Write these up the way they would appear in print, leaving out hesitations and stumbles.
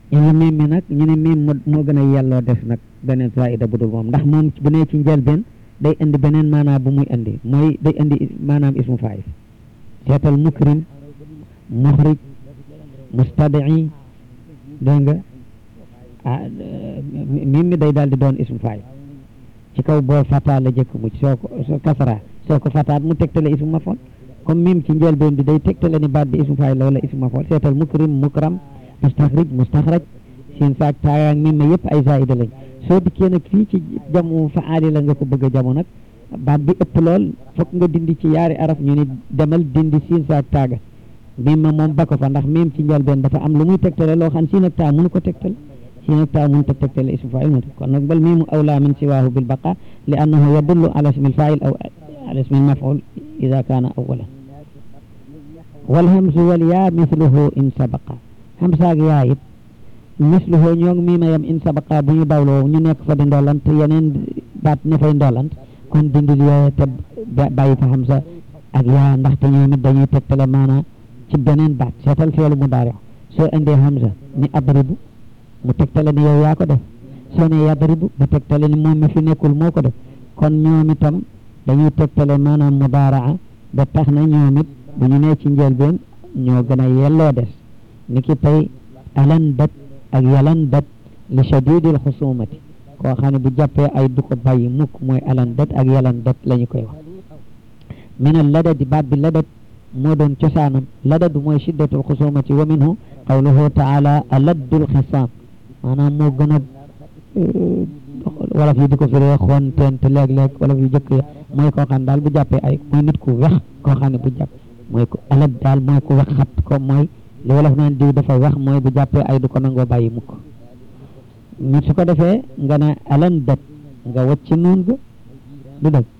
illa miim mi nag ñu ne miim moo gën a yelloo def nag beneen zaida bu dul moom ndax moom bu nee ci njëlbeen day indi beneen maanaam bu muy indi mooy day indi maanaam ismu faayil seetal mukrim muxrij mustadii dégg nga miim mi day daal di doon ismu faayil ci kaw boo fataa la jëkk mucc soo kasara soo ko fataat mu tegtale ismu mafool comme miim ci njëlbeen bi day tegtale ni baat bi ismu faayil la wala ismu mafool seetal mukrim mukram mustaxrij mustaxraj siin faak taayaak miim ma yëpp ay zaida lañ soo dikkee nag fii ci jamu faali la nga ko bëgg a jamu nag baat bi ëpp lool fokk nga dindi ci yaari araf ñu ni demal dindi siin faak taaga miim ma moom ba ko fa ndax miim ci njëlbeen dafa am lu muy tegtale loo xam siin ak taa mënu ko tegtale siin ak taa mënu ta tegtale ismu faayil mënu kon nag bal miimu awlaa min siwaahu bil baqa li annahu yadullu ala ismi al faayil aw ala ismi al maf'ul ida kaana awalan wal hamzu wal yaa mithluhu in sabaqa hamsaag yaa it misluhu ñoo ngi miima yam in sabaqa bu ñu dawloo ñu nekk fa di ndolant yeneen baat ne fay ndolant kon dindil yooye te bàyyi fa hamsa ak yaa ndaxte ñoom it dañuy tegtale maana ci beneen baat seetal feelu mu daari soo indee hamsa ni adribu mu tegtale ni yow yaa ko def soo ne yadribu mu tegtale ni moom mi fi nekkul moo ko def kon ñoom itam dañuy tegtale maanaam mu daaraa ba tax na ñoom it bu ñu nee ci njëlbeen ñoo gën a yelloo des ni ki tey alan dat ak yalan dat li shadidil xusumati koo xam ne bu jàppee ay du ko bàyyi mukk mooy alan dat ak yalan dat la ñu koy wax minal ladadi baat bi ladat moo doon cosaanam ladadu mooy shiddatul xusumati wa minhu qawluhu taala aladdul xisaam maanaam moo gën a wolof yi di ko firee xoonteent léeg-léeg wolof yu jëkk ya mooy koo xam daal bu jàppee ay mooy nit ku wex koo xam ne bu jàpp mooy ko alad daal mooy ku wex xat ko mooy li wolof naan diw dafa wax mooy bu jàppee ay du ko nangoo bàyyi mukk nit su ko defee nga ne alan dat nga wacc nuun ga du dëgg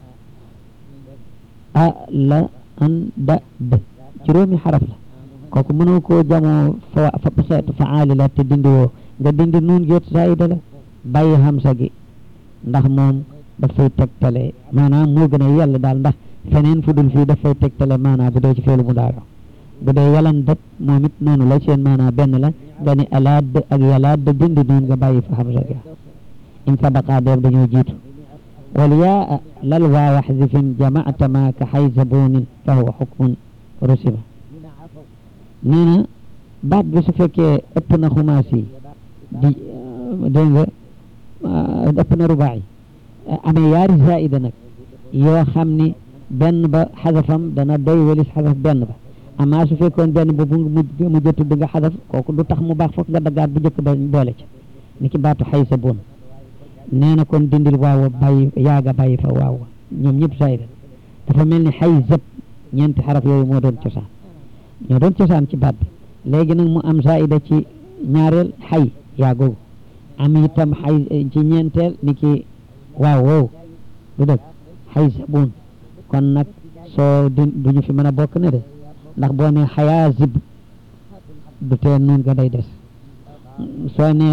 la an da d juróomi xaraf la kooku mënoo koo jamoo fa xeetu faali la te dindi woo nga dindi nuun gi zaida la bàyyi hamsa gi ndax moom dafay tegtale maanaam moo gën a yàlla daal ndax feneen fu dul fii dafay tegtale maanaam bu dee ci feelu mu daaro bu dee yalan dat moom it noonu la seen maanaam benn la nga ni alaad ak yalaad dindi nuun nga bàyyi fa hamsa gi in sabaqa doob dañoo jiitu wal yaa lal waa waxzifin jamaata ma ka xayzabunin fa huwa xukmun rusima nee na baat bi su fekkee ëpp na xumaasi di dégg nga ëpp na rubaayi amee yaari zaida nag yoo xam ni benn ba xasafam dana doy walis xasaf benn ba amaa su fekkoon benn ba bu mu jëtu di nga xasaf kooku du tax mu baax foog nga daggaat bu njëkk ba boole ca ni ki baatu xayzabuun nee na kon dindil waawa bàyyi yaaga bàyyi fa waawa ñoom ñëpp zaida dafa mel ni xayzab ñeenti xaraf yooyu moo doon cosaan ñoo doon cosaan ci baat bi léegi nag mu am zaida ci ñaareel xay yaa googu am itam xay ci ñeenteel ni ki waaw wow du dëgg xayzabuun kon nag soo duñu fi mën a bokk ne de ndax boo ne xayaa zib du tee nuun nga day des soo ne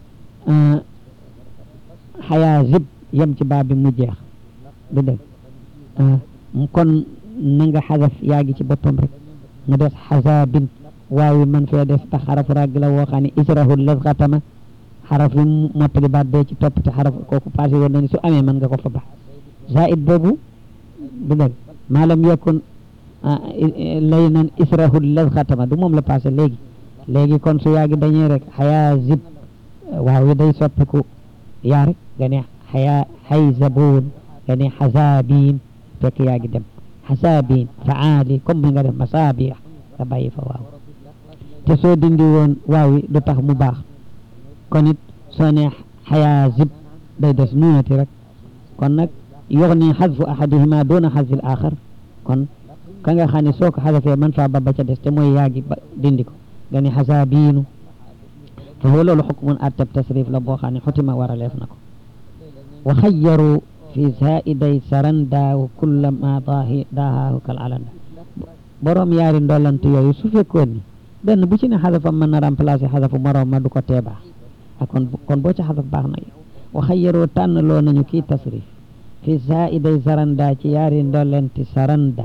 xayaa zib yem ci baat bi mu jeex du dëgg kon na nga xasaf yaa gi ci boppam rek mu des xasaabin waaw man fee des tax xarafu ràgg la woo xam ne israhul lazxatama xaraf yi mottali baat bee ci topp te xaraf kooku passé woon na ni su amee mën nga ko fa baax zaid boobu du dëgg maalam yakun lay nan israhul lazxatama du moom la passé léegi kon su yaa gi dañee rek xayaa zib waaw yi day soppiku yaa rek nga ne xayaa xayzabuun nga ne xasaabiin fekk yaa gi dem xasaabiin faali comme mi nga def masaabiix nga bàyyi fa waaw te soo dindi woon waaw yi du tax mu baax kon it soo ne xayaa zib day des nuunati rek kon nag yuxni xasfu ahadihima doona xasfil axar kon ka nga xam ne soo ko xasafee man faa ba ca des te mooy yaagi ba dindi ko nga ne xasaabiinu fa huwa loolu xukmun atteb tasrif la boo xam ne xutima war a leef na ko wa xayyaru fi zaiday saranda wa kulla ma daahaahu kal alanda boroom yaari ndollant yooyu su fekkoon ni benn bu ci ne xasafam mën na remplacer xasafu moroom ma du ko tee baax ak kon boo ci xasaf baax na wa xayyaroo tànn loo nañu kii tasrif fi zaiday saranda ci yaari ndollanti saranda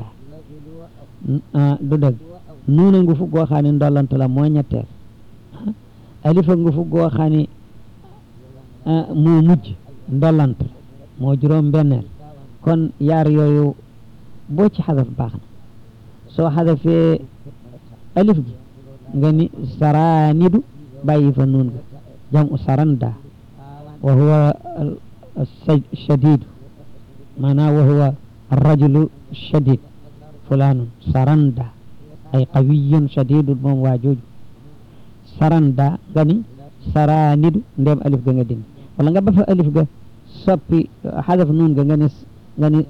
du dëgg nuuna ngu fu goo xam ne ndollant la moo ñetteel alifa ngu fu goo xam ne moo mujj ndollant moo juróom benneel kon yaar yooyu boo ci xadaf baax na soo xadafee alif gi nga ni saranidu bàyyi fa nuun ga jamu saranda wa huwa shadidu maanaam wa huwa arrajulu shadid fulanun saranda ay qawiyun shadidun moom waa jooju saranda nga ni saranidu ndem alif ga nga dindi wala nga ba fa alif ga soppi xadaf nuun ga nga ni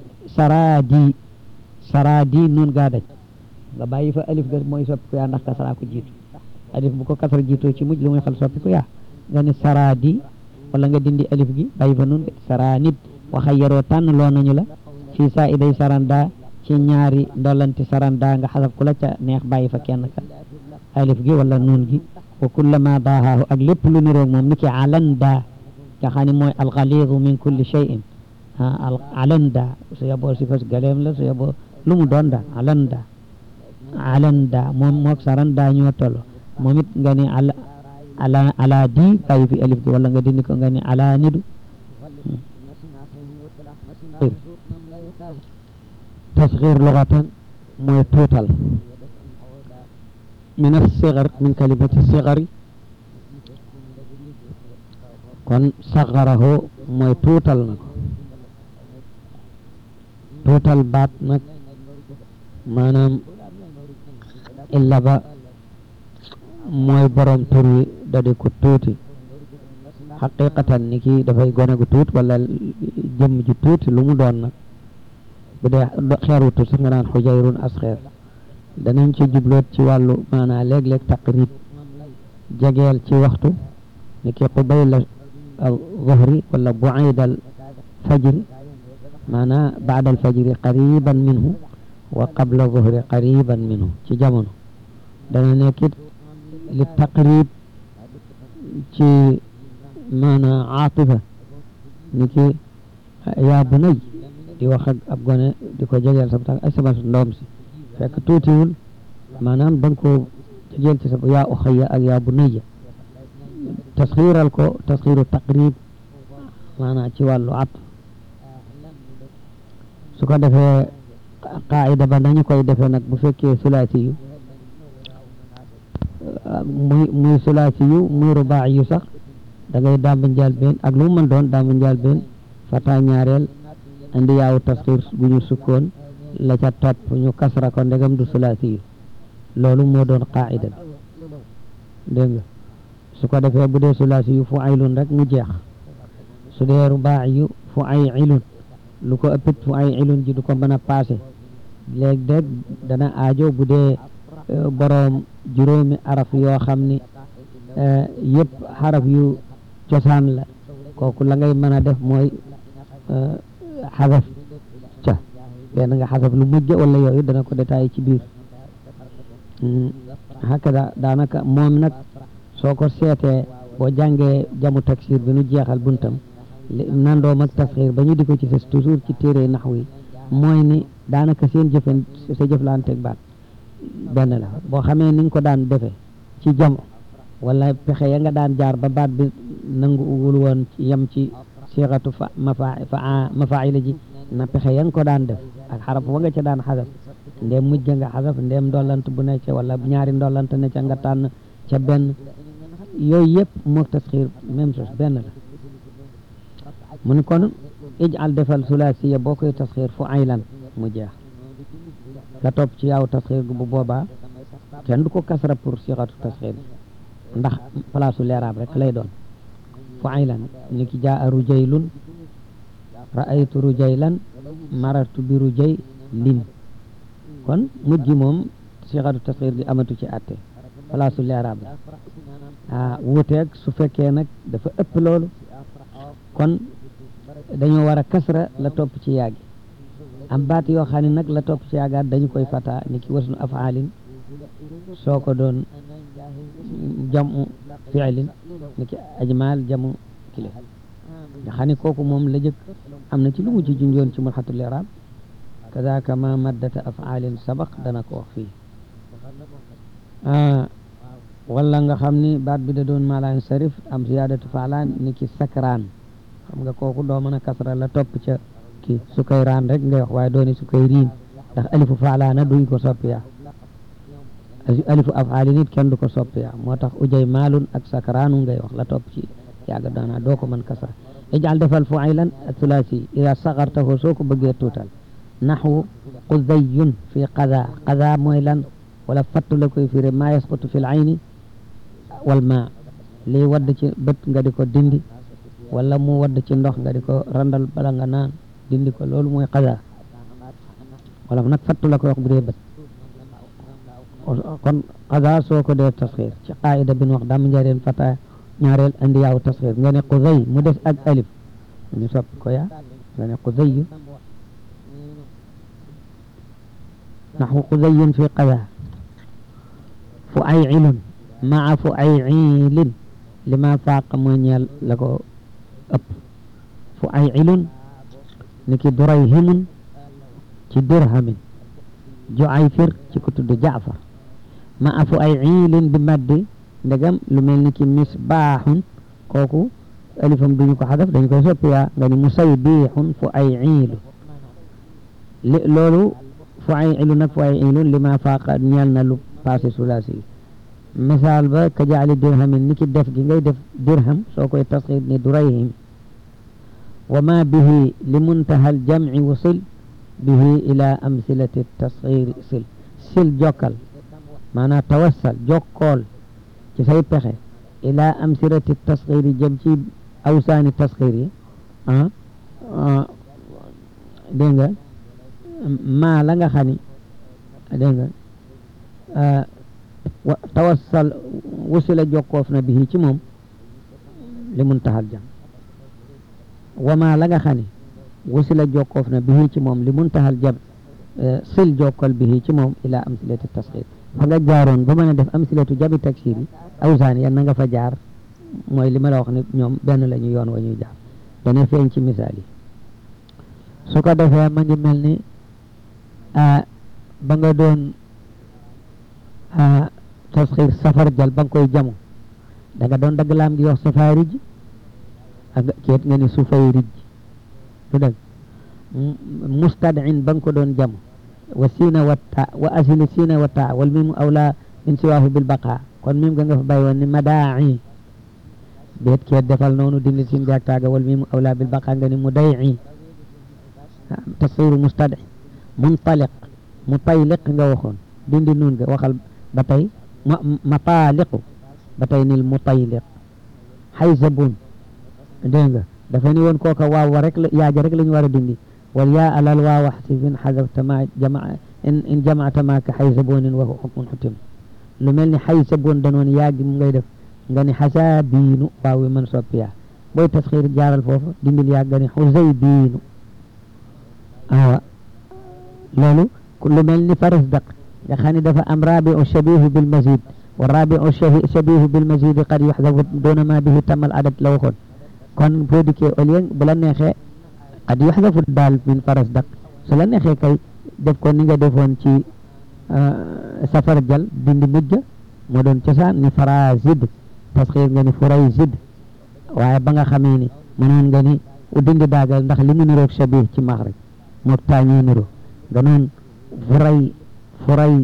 saradi nuun gaa daj nga bàyyi fa alif ga mooy soppi ku yaa ndax kasara ko jiitu alif bu ko kasara jiitoo ci mujj lu muy xal soppi ku yaa nga ni saradi wala nga dindi alif gi bàyyi fa nuun ga saranid waxa yaroo tànn loo nañu la fii saa iday saranda ci ñaari ndollanti saranda nga xasaf ku la ca neex bàyyi fa kenn ka alif gi wala nuun gi wa kullama daahahu ak lépp lu niroog moom ni ki alanda nga xam ne mooy alxalidu min kulli cheyin alanda su yeboo si fas galeem la su yeboo lu mu doon daal alanda moom mook saranda ñoo tollo moom it nga ni ala di bàyyi fi alif gi wala nga dindi ko nga ni ala nidu tasghir lugatan mooy tuutal min as-sighar min kalimati sighari kon sagharahu mooy tuutal na ko tuutal baat nag maanaam illa ba mooy borom tur wi da di ko tuuti xaqiqatan ni kii dafay gone gu tuut wala jëmm ji tuuti lu mu doon nag bu dee xeer wu tuut sax nga naan xujayrun asxeer danañ ci jubloot ci wàllu maanaa léeg-léeg taqrib jegeel ci waxtu ni ki qubayla zuhri wala bu'aydal fajri maanaa baadal fajri qariban minhu wa qabla zuhri qariban minhu ci jamono dana nekkit li taqrib ci maanaa aatifa ni ki yaa bunay di wax ak ab gone di ko jegeel sa ay sama ndoom si fekk tuutiwul maanaam da nga ko jegeel ci sa yaa uxayya ak yaa bunayya tasxiiral ko tasxiiru taqrib maanaam ci wàllu at su ko defee qaida ba nañu koy defee nag bu fekkee sulaasi yu muy sulaasi yu muy rubaaci yu sax da ngay daamba njaal benn ak lu mu mën doon daamba njaal benn fata ñaareel andi yaawu tasxiir bu ñu sukkoon la ca topp ñu kasra ko ndegam du sulaasi yu loolu moo doon qaida bi dégg nga su ko defee bu dee sulaasi yu fu aylun rek mu jeex su dee rubaaci yu fu ay ilun lu ko ëppit fu ay ilun ji du ko mën a passé léeg-léeg dana aajo bu dee boroom juróomi araf yoo xam ni yëpp xaraf yu cosaan la kooku la ngay mën a def mooy xasaf ca benn nga xasaf lu mujj wala yooyu dana ko détaillé ci biir hakada daanaka moom nag soo ko seetee boo jàngee jamu taksir bi nu jeexal buntam nandoom ak tasxiir ba ñu di ko ci fes toujours ci téere naxwu yi mooy ni daanaka seen sa jëflanteeg baat benn la boo xamee ni nga ko daan defee ci jam wala pexe ya nga daan jaar ba baat bi nanguwul woon yem ci siixatu mafaila ji na pexe ya nga ko daan def ak xaraf wa nga ca daan xasaf ndéem mujj nga xasaf ndéem ndollant bu ne ca wala ñaari ndollant ne ca nga tànn ca benn yooyu yëpp mook tasxiir même chose benn la mu ni kon ijal defal sulaasiya boo koy tasxiir fu aylan mu jeex ka topp ci yaaw tasxiir gu bu boobaa kenn du ko kasra pour siixatu tasxiir ndax place u leeraab rek lay doon fu aylan ni ki jaa rujaylun ra'aytu rujaylan marartu bi rujaylin kon mujj moom siixatu tasxiir gi amatu ci àtte place u leeraab la wuuteeg su fekkee nag dafa ëpp loolu kon dañoo war a kasra la topp ci yaagi am baat yoo xam ne nag la topp ci yaagaat dañu koy fata ni ki wasnu afaalin soo ko doon jamu fiilin ni ki ajmal jamu kile nga xam ne kooku moom la jëkk am na ci lu mu ci junjoon ci mulxatul i'raab kadaaka ma maddata afaalin sabaq dana ko wax fii wala nga xam ni baat bi da doon maalaan sarif am ziyaadatu faalaan ni ki sakraan xam nga kooku doo mën a kasra la topp ca kii su koy raan rek ngay wax waaye dooni su koy riin ndax alifu faalaana duñ ko soppiyaa alifu afaali nit kenn du ko soppiyaa moo tax ujay maalun ak sakraanu ngay wax la topp ci yàgga daana doo ko mën kasra ijal defal fuaylan thulaasi ida sagartahu soo ko bëggee tuutal naxwu qudayun fi qada qada mooy lan wala fattu la koy firi maa yasqutu fi l ayni wal maa lii wadd ci bët nga di ko dindi wala mu wadd ci ndox nga di ko randal bala nga naan dindi ko loolu mooy qada wala nag fattu la koy wax bu dee bët kon qada soo ko dee tasxiir ci qaida bin wax dam njareen fata ñaareel andi yaaw tasxiir nga ne quday mu des ak alif ñu soppi ko yaa nga ne qudayu naxwu qudayun fi qada fuayilun maa fuayilin li ma faaq mooy ñeel la ko ëpp fuayilun ni ki durayhimun ci dirhamin juayfir ci ku tudd jaafar maa fuayilin bi maddi ndegam lu mel ni ki misbaaxun kooku alifam duñu ko xadaf dañu koy soppiyaa nga ni musaybixun fuayilu loolu fuayilu nag fuayilun li ma faaq ñeel na lu passé sulaasi misaal ba ka jaali dirhamin ni ki def gi ngay def dirham soo koy tasxiir ni durayhim wa ma bihi li muntaha al jamci wusil bihi ila amsilati tasxiiri sil jokkal maanaam tawassal jokkool ci say pexe ila amsilati tasxiiri jëm ci awsaani tasxiir yi dégg nga maa la nga xam ni dégg nga tawassal wusila jokkoof na bihi ci moom li muntahal jam wa maa la nga xam ni wusila jokkoof na bihi ci moom li muntahal jam sil jokkal bihi ci moom ila amsilati tasxiir fa nga jaaroon ba mën a def amsilatu jabi taksir yi awsaan yan na nga fa jaar mooy li ma la wax ni ñoom benn la ñu yoon wa ñuy jaar dana feeñ ci misaal yi su ko defee ma ngi mel ni ba nga doon tasxiir safar jal ba nga koy jamu da nga doon dagg laam gi wax safaari ji ak keet nga ni sufay rij du dëgg mustadin ba nga ko doon jamu wa siina wa ta wa asili siina wa ta wal mimu awla min siwaahu bil baqa kon mim nga fa bàyyi woon ni madaa'i beet keet defal noonu dindi sin gaag taaga wal mimu awla bil baqa nga ni muday'i tasxiiru mustadi muntaliq mutayliq nga waxoon dindi nuun nga waxal ba tey mataaliqu ba tey nil mutayliq xaysabun dégg nga dafa ni woon kooka waaw rek la yaaja rek la ñu war a dindi wal yaa alal waaw xasibin xadafta ma jamaa in jamaata ma ka xaysabunin wa xukmun xutim lu mel ni xaysabun danoon yaagi mu ngay def nga ni xasaabiinu waaw wi man soppiyaa booy tasxiir jaaral foofu dindil yaag nga ni xusaybiinu awa loolu lu mel ni farisdaq nga xam ne dafa am rabiu shabihu bil mazid wa rabiu shabihu bil mazid qad yuxdafu doona ma bihi tamal adad la waxoon kon boo dikkee au lieu bu la neexee qad yuxdafu daal min farisdaq su la neexee kay def ko ni nga defoon ci safar jal dindi mujj moo doon cosaan ni farazid tasxiir nga ni furayzid waaye ba nga xamee ni mënoon nga ni dindi daagal ndax li mu niroog shabih ci maxraj moog taañoo niroo nga noon furay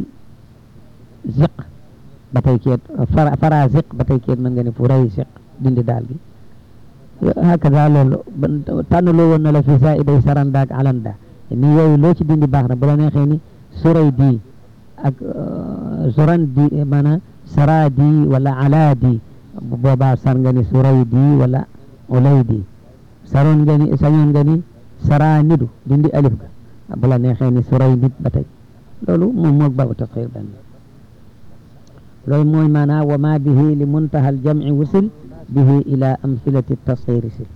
ziq ba tey keet fara ziq ba tey keet mën nga ni furay ziq dindi daal gi hakaza loolu tànnaloo woon na la fi zaiday sarandaak alanda ni yooyu loo ci dindi baax na bu la neexee ni suray di ak suran di maanaam sara di wala ala di bu boobaa sar nga ni suray di wala ulay di saroon nga ni sañoon nga ni sara nidu dindi alif ga bu la neexee ni suray nit ba tey loolu moom moog baabu tasxiir benn loolu mooy maanaa wa ma bihi li muntaha al jamci wusil bihi ila amsilati tasxiiri sil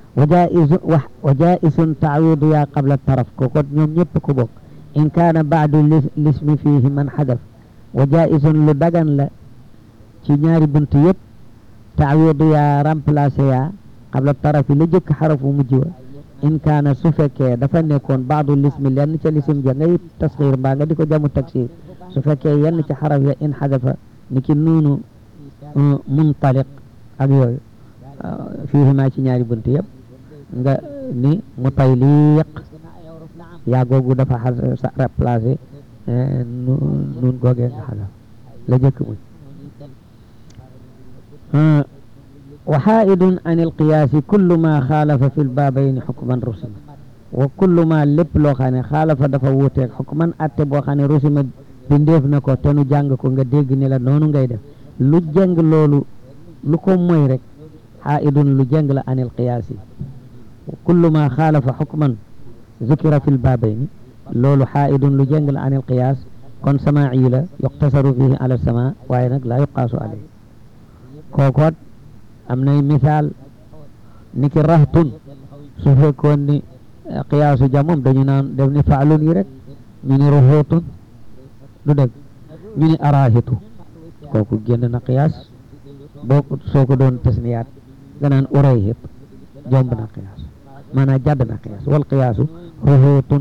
wa jaisun taawidu yaa qabla taraf koko ñoom ñëpp ko bokk in kaana baadu lismi fihi man xadaf wa jaisun lu dagan la ci ñaari bunt yëpp taawidu yaa remplacé yaa qabla tarafi la jëkk xarafu mujj wa in kaana su fekkee dafa nekkoon baadu lismi lenn ca lisim ja ngay tasxiir mbaa nga di ko jamu taksir su fekkee yenn ca xaraf ya in xadafa ni ki nuunu muntaliq ak yooyu fiihimaa ci ñaari bunt yëpp nga ni mutayliq yaa googu dafa remplacé nun googee nga xasaf la jëkk muy wa xaa'idun an ilqiyaasi kullu ma xaalafa fi lbaabayni xukman rusima wa kullu ma lépp loo xam ne xaalafa dafa wuuteeg xukman atte boo xam ne rusima bindeef na ko te nu jàng ko nga dégg ni la noonu ngay def lu jëng loolu lu ko moy rek xaa'idun lu jëng la an ilqiyaasi wa kullu ma xaalafa xukman zukira fi lbaabayni loolu xaa'idun lu jëng la an ilqiyaas kon samaa'i la yuqtasaru fihi ala sama waaye nag laa yuqaasu alay kookoot am nay misaal ni ki rahtun su fekkoon ni qiyaasu jamum dañu naan def ni faalun yi rek ñu ni ruhutun du dëgg ñu ni arahitu kooku génn na qiyaas boo soo ko doon tasniyaat nga naan urayhit jomb na qiyaas maanaam jadd na qiyaas wal qiyaasu ruhutun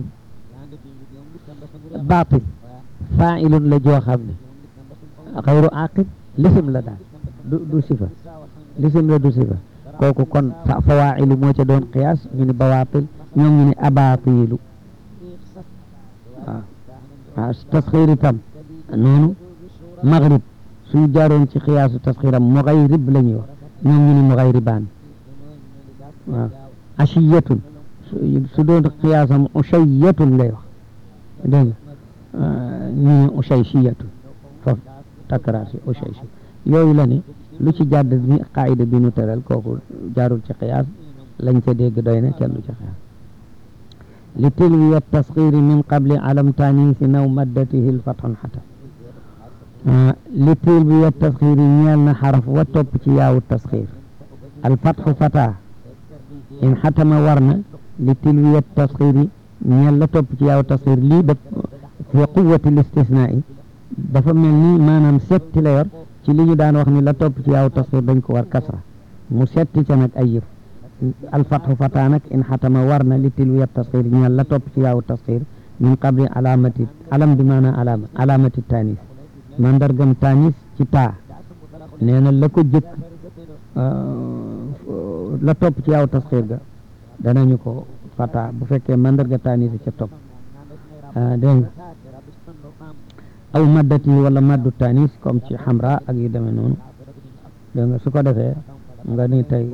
baatil faa'ilun la joo xam ne xayru aqil lisim la daal du sifa lisim la du sifa kooku kon fawaa'ilu moo ca doon qiyaas ñu ni bawaatil ñoom ñu ni abaatilu waaw tasxiir itam noonu maghrib suñ jaaroon ci qiyaasu tasxiiram mughayrib la ñuy wax ñoom ñu ni mughayribaan waaw ashiyatun su doon qiyaasam ushayatun lay wax dégg nga ñu ni ushaysiyatun foofu takraar si ushayshi yooyu la ni lu ci jàdd ni qaayida bi nu tëral kooku jaarul ci qiyaas lañ ca dégg doy na kenn du ci qiyaas li tilwiya tasxiiri min qabli alam taaniisi naw maddatihi lfatxun xata li tilwiya tasxiiri ñeel na xaraf wa topp ci yaawu tasxiir alfatxu fata in xatama war na li tilwiya tasxiiri ñeel la topp ci yaawu tasxiir lii def fi quwati listisnaa'i dafa mel ni maanaam setti la yor ci li ñu daan wax ni la topp ci yaawu tasxiir dañ ko war kasra mu setti ca nag ay yëf alfatxu fata nag in xatama war na li tilwiya tasxiir ñeel la topp ci yaawu tasxiir min qabli alamati alam bi maanaam alamati tanis mandargam tanis ci taa nee na la ko jëkk la topp ci yaawu tasxiir ga danañu ko fata bu fekkee mandarga tanis ca topp dégg nga aw maddati wala maddu tanis comme ci xamra ak yu demee noonu dégg nga su ko defee nga ni tey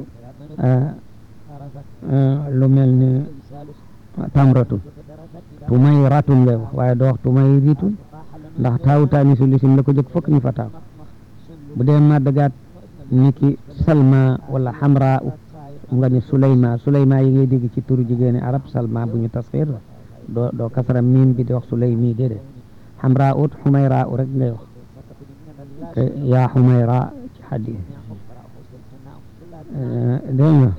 lu mel ni tamratun tumayratun lay wax waaye doo wax tumayritun ndax taawu taanisu lisim la ko jëkk fokk ñu fa taaw bu dee maddagaat ni ki salma wala xamra nga ni suleyma yi ngay dégg ci turu jigéeni arab salma bu ñu tasxiir doo kasara miim bi di wax suleymi déedéet xamra ut xumayra u rek ngay wax yaa xumayra ci xadis dégg nga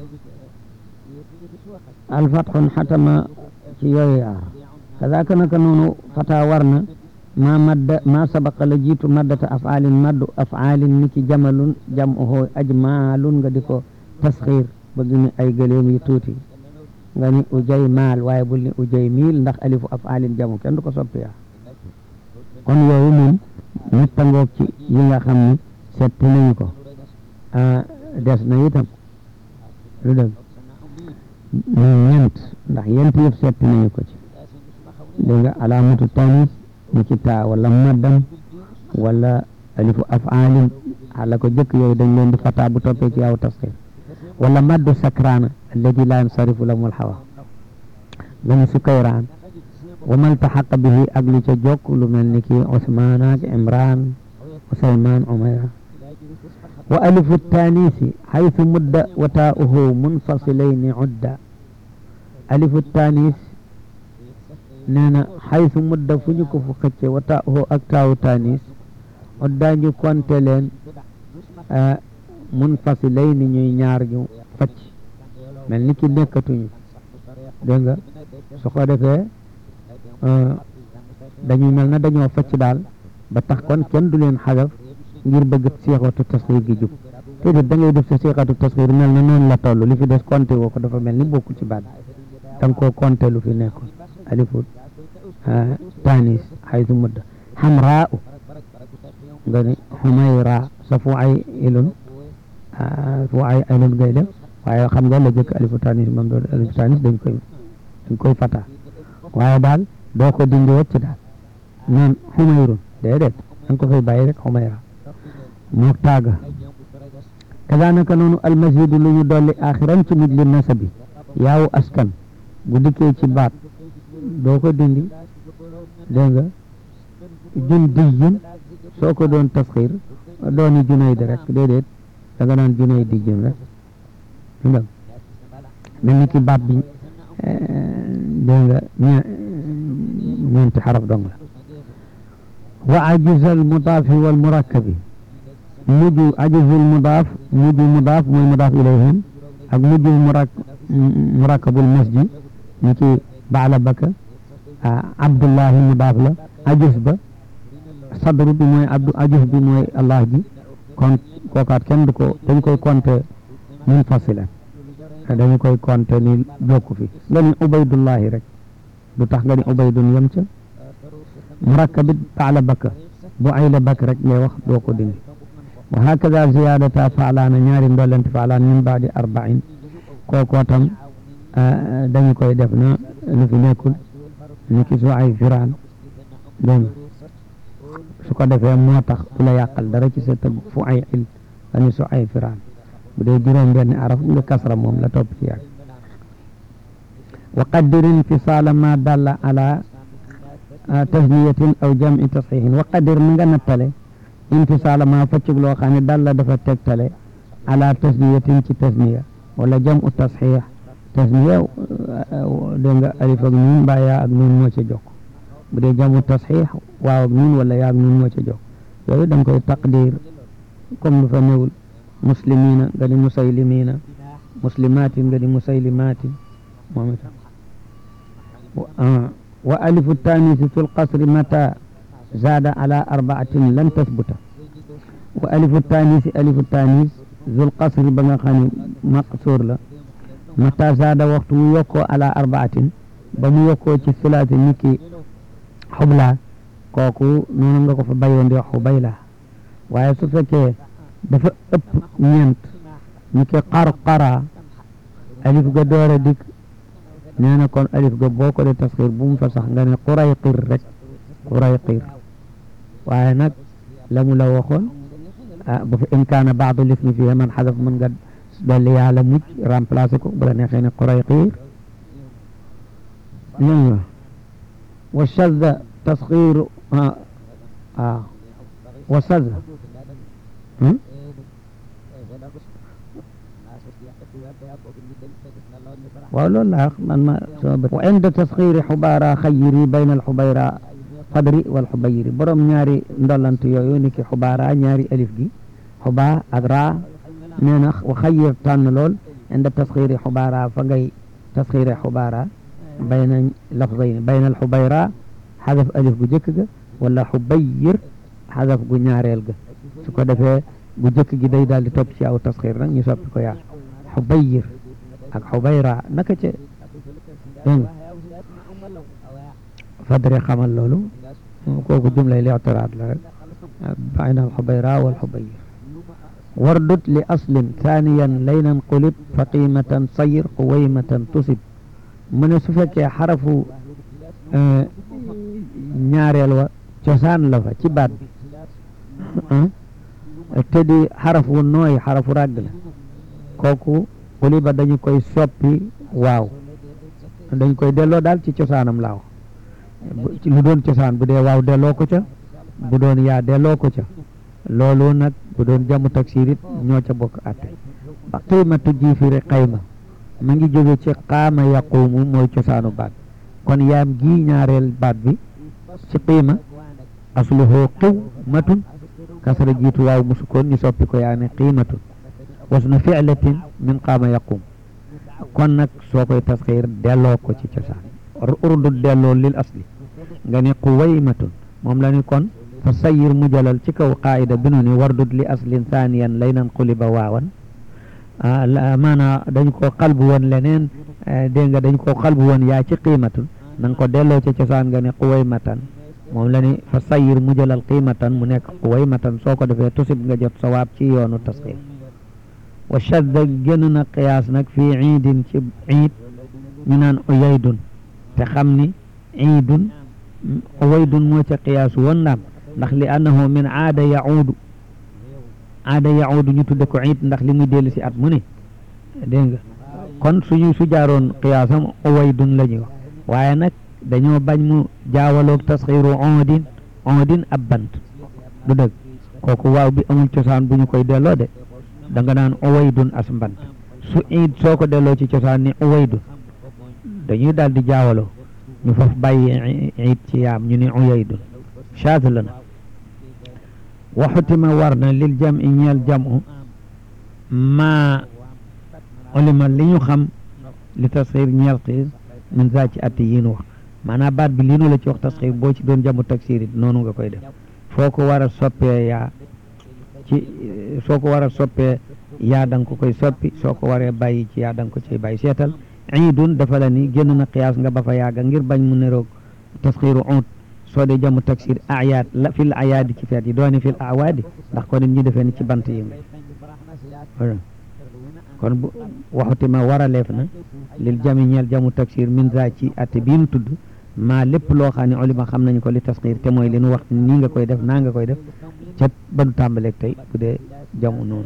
alfatxun xatama ci yooyu yaar kadaaka naka noonu fata war na ma sabaqa la jiitu maddata afaalin maddu afaalin ni ki jamalun jam'uhu ajmaalun nga di ko tasxiir bëgg ni ay gëléem yu tuuti nga ni ujay maal waaye bul ni ujay miil ndax alifu afaalin jamu kenn du ko soppi yaa kon yooyu moom nit tangoog ci yi nga xam ni setti nañu ko des na itam lu dëgg ñeent ndax yent yëpp setti nañu ko ci dégg nga alaamatu tanis ni ci taa wala maddam wala alifu afaalin ala ko jëkk yooyu dañ leen di fata bu toppee ci yaw tasxiir wala maddu sakraana alladi la yansarifu lahu alhawa lañu sukayraan wa maltaxaqa bihi ak li ca jokk lu mel ni ki Usmaan ak Imraan Usaymaan Umayra wa alifu taanisi xaytu mudda wa taa'uhu munfasilayni udda alifu taanis nee na xaytu mudda fu ñu ko fu xëcce wa taa'uhu ak taawu taanis udda ñu konte leen munfasilayni ñuy ñaar ñu facc mel ni ki nekkatuñu dégg nga su ko defee dañuy mel na dañoo facc daal ba tax kon kenn du leen xadaf ngir bëgg siixatu tasxiir gi jub te da ngay def sa siixatu tasxiir mel na noonu la toll li fi des compté woo ko dafa mel ni bokkul ci baat da nga koo compté lu fi nekkoon alifu tanis xaytu mudda xamraa nga ni xumayra sa fu ay ilun ngay def waaye xam nga la jëkk alifu tanis moom doon alifu tanis dañ koy fata waaye daal doo ko dindi wacc daal noon xumayrun déedéet da nga ko fay bàyyi rek xumayra mook taaga kazanaka noonu almasidu lu ñu dolli axiran ci mujj li nasabi yaawu askan bu dikkee ci baat doo ko dindi dégg nga jun dijjun soo ko doon tasxiir dooni junayd rek déedéet da nga naan junayd dijjun rek nga mel ni ki baat bi dégg nga ñeenti xaraf dong la wa ajuzal mudaafi wal murakkabi mujj ajuzul mudaaf mooy mudaaf ilayhim ak mujj murakkabul masjid ni ki baala baka abdullahi mudaaf la ajuz ba sadru bi mooy ajuz bi mooy allah ji kon kookaat kenn du ko dañ koy compter munfasilan dañu koy compter ni jokku fi nga ni ubaydullahi rek du tax nga ni ubaydun yem ca murakkabit baala baka bu ay la bak rek ngay wax doo ko dindi wa hakaza ziyadata faalaana ñaari ndollent faalaan min baadi arba'in kookoo tam dañu koy def na lu fi nekkul ni ki su ay firaan dégg su ko defee moo tax du la yàqal dara ci sa tëgg fu ay il ani su ay firaan bu dee juróom benn araf nga kasra moom la topp ci yàgg wa qaddir infisaala ma dalla ala tasniyatin aw jam'i tasxiixin wa qaddir mi nga nattale infisaala ma faccug loo xam ne dalla dafa tegtale ala tasniyatin ci tasniya wala jam'u tasxiix tasniya dégg nga alif ak nuun mbaa yaa ak nuun moo ca jokk bu dee jam'u tasxiix waaw ak nuun wala yaa ak nuun moo ca jokk yooyu da nga koy taqdir comme lu fa newul muslimina nga di musaylimina muslimatin nga di musaylimatin moom itam wa alifu tanisi fi lqasri mata zaada ala arbaatin lan tasbuta wa alifu tanis zul qasri ba nga xam ne maqsuur la mata zaada waxtu mu yokkoo ala arbaatin ba mu yokkoo ci sulaasi niki xubla kooku noonu nga ko fa bayoon di xubayla waaye su fekkee dafa ëpp ñeent niki qarqara alif ga door a dikk nee na kon alif ga boo ko de tasxiir bu mu fa sax nga ne qurayqir rek qurayqir waaye nag la mu la waxoon bu fa in kaana baadu lismi fiihi man xadaf mën nga dolli yàlla mujj remplacé ko bu la neexee ne qurayqir ñëw wa shadda tasxiiru wa shadda waaw loolu laa man ma wa inda tasxiiri xubaara xayiri bayna alxubayra fadri wal xubayri borom ñaari ndollant yooyu ni ki xubaara ñaari alif gi xubaa ak raa nee na wa xayir tànn lool inda tasxiiri xubaara fa ngay tasxiiri xubaara bayna lafzayn bayna alxubayra xadaf alif gu jëkk ga wala xubayir xadaf gu ñaareel ga su ko defee bu jëkk gi day daal di topp ci aw tasxiir nag ñu soppi ko yaa xubayir ak xubayra naka ca dégg nga fadri xamal loolu kooku jumlay li'tiraad la rek bayna alxubayra wal xubayir wardut li aslin thaniyan laynan qulib fa qiimatan sayir quwaymatan tusib mu ne su fekkee xarafu ñaareel wa cosaan la fa ci baat bi te di xarafu nooy xarafu ràgg la kooku quliba dañu koy soppi waaw dañ koy delloo daal ci cosaanam laaw ci lu doon cosaan bu dee waaw delloo ko ca bu doon yaa delloo ko ca loolu nag bu doon jamu taksiir it ñoo ca bokk atte ba qiimatu jiifiri qayma ma ngi jóge ci qaama yaquumu mooy cosaanu baat kon yaam gi ñaareel baat bi ci qiima asluhu qiwmatun kasra jiitu waaw mu sukkoon ñu soppi ko yaa ne qiimatun wasnu fi'latin min qaama yaquum kon nag soo koy tasxiir delloo ko ci cosaan urdu delloo lil asli nga ne quwaymatun moom la ni kon fa sayir mu jalal ci kaw qaida bi nu ni wardud li aslin thaniyan laynan quliba waawan maanaa dañ ko xalbu woon leneen dégg nga dañ ko xalbu woon yaa ci qiimatun na nga ko delloo ci cosaan nga ne quwaymatan moom la ni fa sayir mu jëlal qiimatan mu nekk quwaymatan soo ko defee tusib nga jot sawaab ci yoonu tasxiir wa shadda gën na qiyaas nag fii iidin ci iid ñu naan uyaydun te xam ni iidun uwaydun moo ca qiyaasu woon naam ndax li annahu min aada yaudu ñu tudde ko iid ndax li muy dellu si at mu ne dégg nga kon su jaaroon qiyaasam uwaydun la ñuy wax waaye nag dañoo bañ mu jaawaloog tasxiiru oodin ab bant du dëgg kooku waaw bi amul cosaan bu ñu koy delloo de da nga naan uwaydun as mbant su iid soo ko delloo ci cosaan ni uwaydun dañuy daal di jaawaloo ñu faf bàyyi iid ci yaam ñu ni uyaydun shaaz la na waxutima war na lil jam'i ñeel jam'u maa ulima li ñu xam li tasxiir ñeel xiis min za ci atti yi nu wax maanaam baat bi lii nu la ci wax tasxiir boo ci doon jamu taksiir it noonu nga koy def foo ko war a soppee yaa ci soo ko war a soppee yaa da nga ko koy soppi soo ko waree bàyyi ci yaa da nga ko ciy bàyyi seetal iidun dafa la ni génn na qiyaas nga ba fa yàgga ngir bañ mu neroog tasxiiru uut soo dee jamu taksiir ayaat la fil ayaadi ci feet yi dooni fil awaadi ndax ko nit ñi defee ni ci bant yi nga kon bu waxutima waraleef na lil jami ñeel jamu taksiir min za ci atti bii nu tudd maa lépp loo xam ne ulima xam nañu ko li tasxiir te mooy li nu wax nii nga koy def naa nga koy def ca ba du tàmbaleeg tey bu dee jamu noonu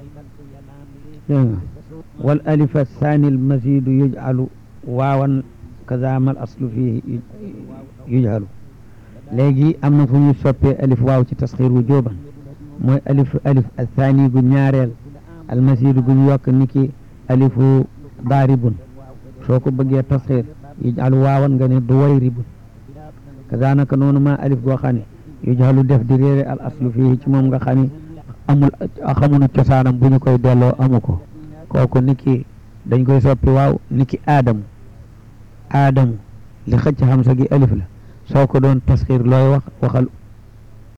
wal alifa thani al mazidu yuj'alu waawan kazamal aslu fihi yuj'alu léegi am na fu ñuy soppee alif waaw ci tasxiir wu jóoban mooy alif athani gu ñaareel al mazidu gu ñu yokk niki alifu daaribun soo ko bëggee tasxiir yuj'alu waawan nga ne duwayribun kazanaka noonu ma alif goo xam ne yuj'alu def di réere al aslu fihi ci moom nga xam ne amul xamunu cosaanam bu ñu koy delloo amu ko kooku niki dañ koy soppi waaw niki aadamu li xëcc xamsa gi alif la soo ko doon tasxiir looy waxal